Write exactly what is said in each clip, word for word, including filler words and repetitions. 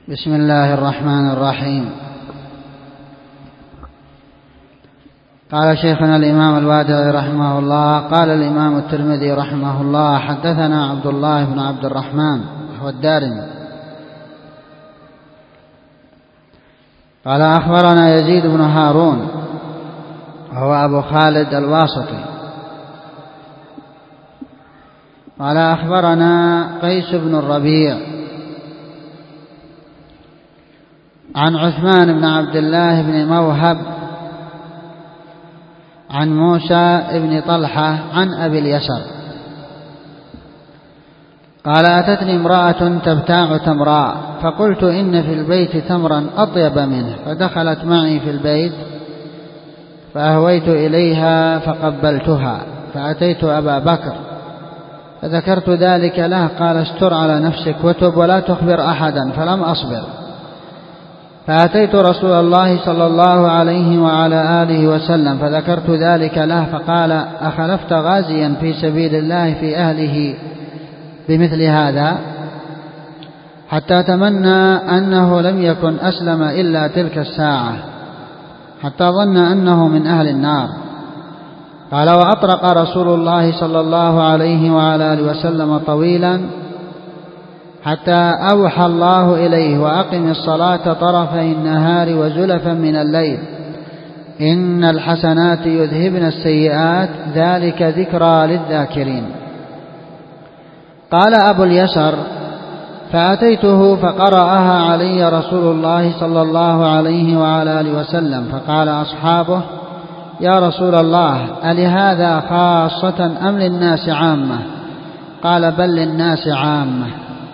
بسم الله الرحمن الرحيم. قال شيخنا الإمام الوادعي رحمه الله: قال الإمام الترمذي رحمه الله: حدثنا عبد الله بن عبد الرحمن هو الدارمي قال أخبرنا يزيد بن هارون وهو أبو خالد الواسطي قال أخبرنا قيس بن الربيع عن عثمان بن عبد الله بن موهب عن موسى بن طلحة عن أبي اليسر قال: أتتني امرأة تبتاع تمراء فقلت: إن في البيت تمرا أطيب منه، فدخلت معي في البيت فأهويت إليها فقبلتها، فأتيت أبا بكر فذكرت ذلك له، قال: استر على نفسك وتب ولا تخبر أحدا، فلم أصبر. فأتيت رسول الله صلى الله عليه وعلى آله وسلم فذكرت ذلك له، فقال: أخلفت غازيا في سبيل الله في أهله بمثل هذا؟ حتى تمنى أنه لم يكن أسلم إلا تلك الساعة، حتى ظن أنه من أهل النار. قال: وأطرق رسول الله صلى الله عليه وعلى آله وسلم طويلا حتى أوحى الله إليه: وأقم الصلاة طرفي النهار وزلفا من الليل، إن الحسنات يذهبن السيئات، ذلك ذكرى للذاكرين. قال أبو اليسر: فأتيته فقرأها علي رسول الله صلى الله عليه وعلى آله وسلم، فقال أصحابه: يا رسول الله، ألهذا خاصة أم للناس عامة؟ قال: بل للناس عامة.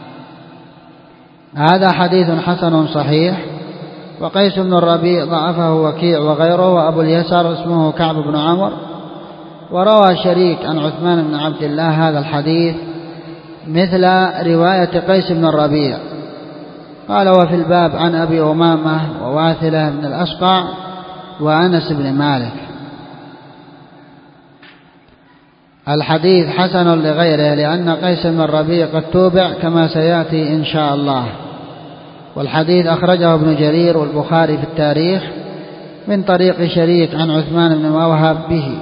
هذا حديث حسن صحيح. وقيس بن الربيع ضعفه وكيع وغيره، وأبو اليسر اسمه كعب بن عمرو. وروى شريك عن عثمان بن عبد الله هذا الحديث مثل رواية قيس بن الربيع. قال: وفي الباب عن أبي أمامة وواثلة بن الأسقع وأنس بن مالك. الحديث حسن لغيره، لأن قيس بن الربيع قد توبع كما سيأتي إن شاء الله. والحديث أخرجه ابن جرير والبخاري في التاريخ من طريق شريك عن عثمان بن موهب به،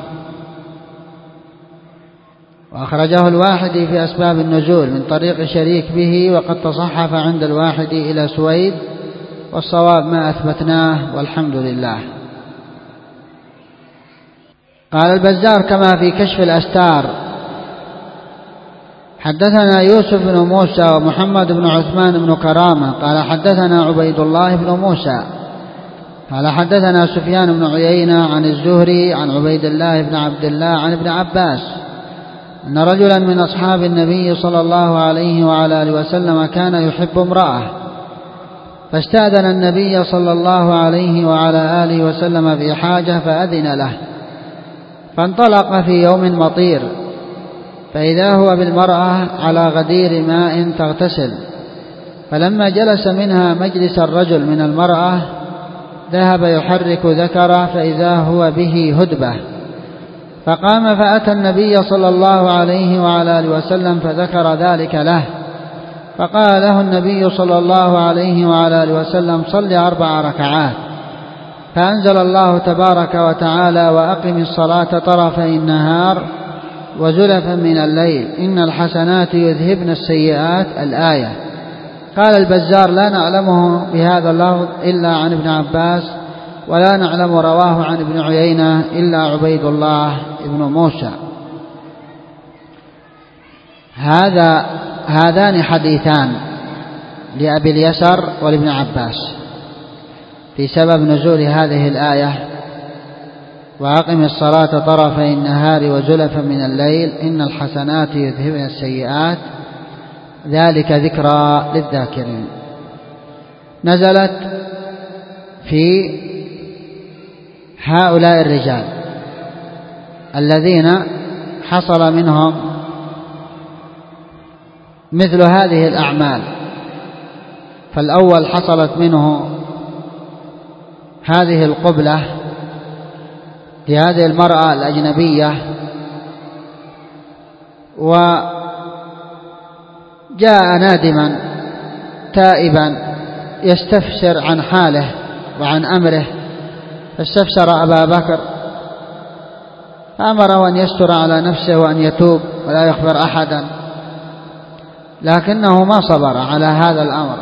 وأخرجه الواحدي في أسباب النزول من طريق شريك به، وقد تصحف عند الواحدي إلى سويد، والصواب ما أثبتناه والحمد لله. قال البزار كما في كشف الأستار: حدثنا يوسف بن موسى ومحمد بن عثمان بن كرامة قال حدثنا عبيد الله بن موسى قال حدثنا سفيان بن عيينة عن الزهري عن عبيد الله بن عبد الله عن ابن عباس أن رجلا من أصحاب النبي صلى الله عليه وعلى آله وسلم كان يحب امرأة، فاستأذن النبي صلى الله عليه وعلى آله وسلم في حاجة فأذن له، فانطلق في يوم مطير، فإذا هو بالمرأة على غدير ماء تغتسل، فلما جلس منها مجلس الرجل من المرأة ذهب يحرك ذكره، فإذا هو به هدبة، فقام فأتى النبي صلى الله عليه وعلى آله وسلم فذكر ذلك له، فقال له النبي صلى الله عليه وعلى آله وسلم: صل أربع ركعات. فأنزل الله تبارك وتعالى: وأقم الصلاة طرفي النهار وزلفا من الليل، إن الحسنات يذهبن السيئات، الآية. قال البزار: لا نعلمه بهذا اللفظ إلا عن ابن عباس، ولا نعلم رواه عن ابن عيينة إلا عبيد الله بن موسى. هذا هذان حديثان لأبي اليسر ولابن عباس في سبب نزول هذه الآية: وأقم الصلاة طرفي النهار وزلفا من الليل، إن الحسنات يذهبن السيئات، ذلك ذكرى للذاكرين. نزلت في هؤلاء الرجال الذين حصل منهم مثل هذه الأعمال. فالأول حصلت منه هذه القبلة لهذه المرأة الأجنبية، وجاء نادما تائبا يستفسر عن حاله وعن أمره، فاستفسر أبا بكر فأمره أن يستر على نفسه وأن يتوب ولا يخبر أحدا، لكنه ما صبر على هذا الأمر،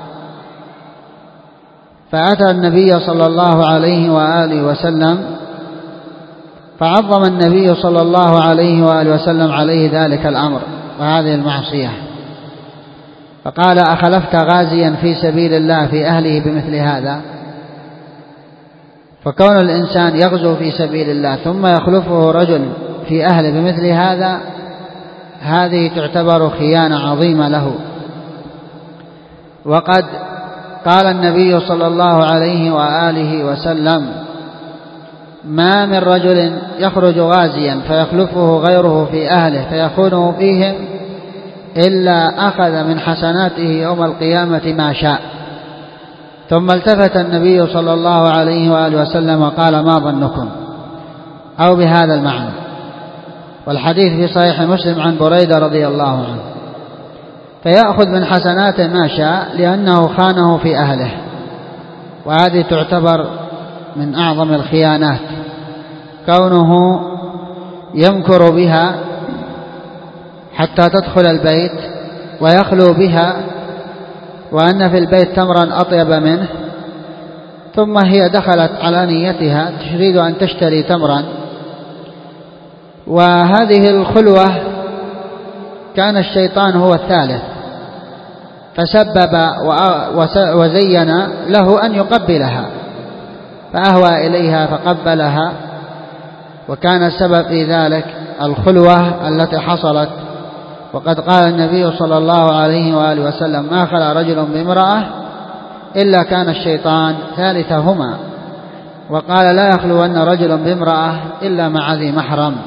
فأتى النبي صلى الله عليه وآله وسلم، فعظم النبي صلى الله عليه وآله وسلم عليه ذلك الأمر وهذه المعصية، فقال: أخلفت غازيا في سبيل الله في أهله بمثل هذا؟ فكون الإنسان يغزو في سبيل الله ثم يخلفه رجل في أهله بمثل هذا، هذه تعتبر خيانة عظيمة له. وقد قال النبي صلى الله عليه وآله وسلم: ما من رجل يخرج غازيا فيخلفه غيره في أهله فيخونه فيهم إلا أخذ من حسناته يوم القيامة ما شاء. ثم التفت النبي صلى الله عليه وآله وسلم وقال: ما ظنكم؟ أو بهذا المعنى. والحديث في صحيح مسلم عن بريدة رضي الله عنه. فيأخذ من حسناته ما شاء لأنه خانه في أهله، وهذه تعتبر من أعظم الخيانات، كونه يمكر بها حتى تدخل البيت ويخلو بها، وأن في البيت تمرا أطيب منه، ثم هي دخلت على نيتها تريد أن تشتري تمرا، وهذه الخلوة كان الشيطان هو الثالث، فسبب وزين له أن يقبلها، فأهوى إليها فقبلها، وكان السبب في ذلك الخلوة التي حصلت. وقد قال النبي صلى الله عليه وآله وسلم: ما خلا رجل بامرأة إلا كان الشيطان ثالثهما. وقال: لا يخلون رجل بامرأة إلا مع ذي محرم.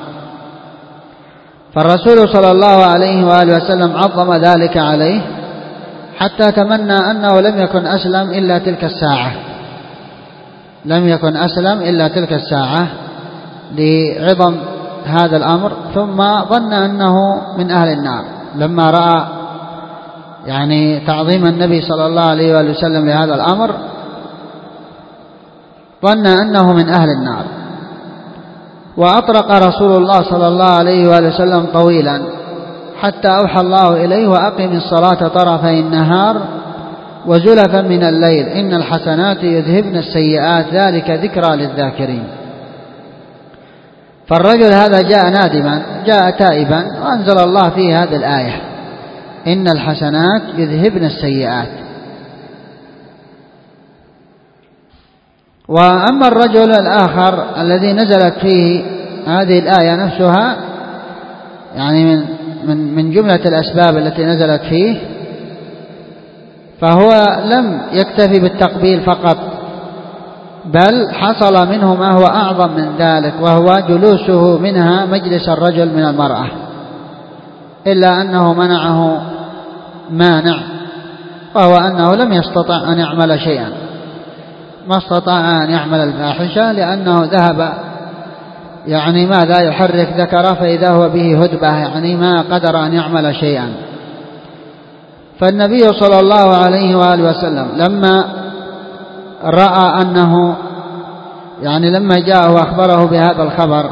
فالرسول صلى الله عليه وآله وسلم عظم ذلك عليه حتى تمنى أنه لم يكن أسلم إلا تلك الساعة، لم يكن أسلم إلا تلك الساعة لعظم هذا الأمر، ثم ظن أنه من أهل النار لما رأى يعني تعظيم النبي صلى الله عليه وآله وسلم لهذا الأمر، ظن أنه من أهل النار. وأطرق رسول الله صلى الله عليه وآله وسلم طويلا حتى أوحى الله إليه: وأقم الصلاة طرفي النهار وزلفا من الليل إن الحسنات يذهبن السيئات ذلك ذكرى للذاكرين. فالرجل هذا جاء نادما، جاء تائبا، وأنزل الله فيه هذه الآية: إن الحسنات يذهبن السيئات. وأما الرجل الآخر الذي نزلت فيه هذه الآية نفسها، يعني من من من جملة الأسباب التي نزلت فيه، فهو لم يكتفي بالتقبيل فقط، بل حصل منه ما هو أعظم من ذلك، وهو جلوسه منها مجلس الرجل من المرأة، إلا أنه منعه مانع، وهو أنه لم يستطع أن يعمل شيئا، ما استطاع أن يعمل الفاحشة، لأنه ذهب يعني ماذا يحرك ذكره فإذا هو به هدبة، يعني ما قدر أن يعمل شيئا. فالنبي صلى الله عليه وآله وسلم لما رأى أنه يعني لما جاءه وأخبره بهذا الخبر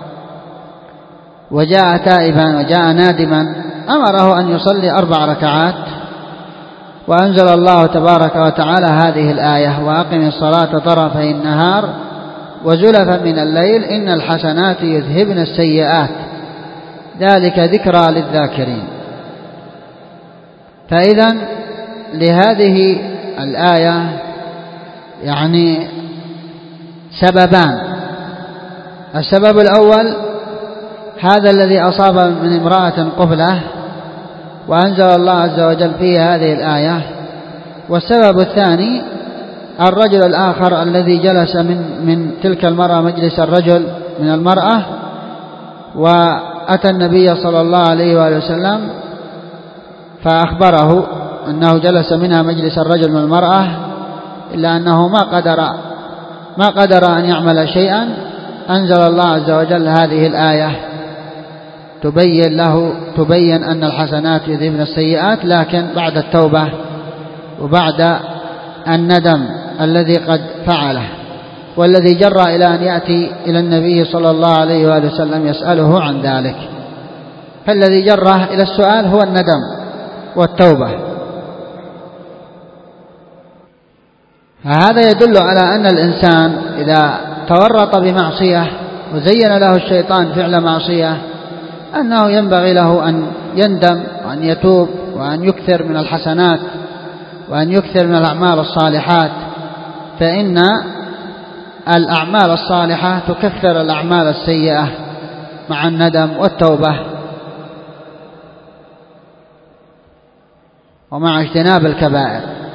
وجاء تائبا وجاء نادما، أمره أن يصلي أربع ركعات، وأنزل الله تبارك وتعالى هذه الآية: وأقم الصلاة طرفي النهار وزلفا من الليل إن الحسنات يذهبن السيئات ذلك ذكرى للذاكرين. فإذا لهذه الآية يعني سببان: السبب الأول هذا الذي أصاب من امرأة قبلة وأنزل الله عز وجل فيه هذه الآية، والسبب الثاني الرجل الآخر الذي جلس من من تلك المرأة مجلس الرجل من المرأة، وأتى النبي صلى الله عليه وآله وسلم فأخبره أنه جلس منها مجلس الرجل من المرأة، إلا أنه ما قدر ما قدر أن يعمل شيئا. أنزل الله عز وجل هذه الآية تبين له تبين أن الحسنات يذهبن السيئات، لكن بعد التوبة وبعد الندم الذي قد فعله، والذي جرى إلى أن يأتي إلى النبي صلى الله عليه وآله وسلم يسأله عن ذلك. فالذي جره إلى السؤال هو الندم والتوبة. فهذا يدل على أن الإنسان إذا تورط بمعصية وزين له الشيطان فعل معصية أنه ينبغي له أن يندم وأن يتوب وأن يكثر من الحسنات وأن يكثر من الأعمال الصالحات، فإن الأعمال الصالحة تكفر الأعمال السيئة مع الندم والتوبة ومع اجتناب الكبائر.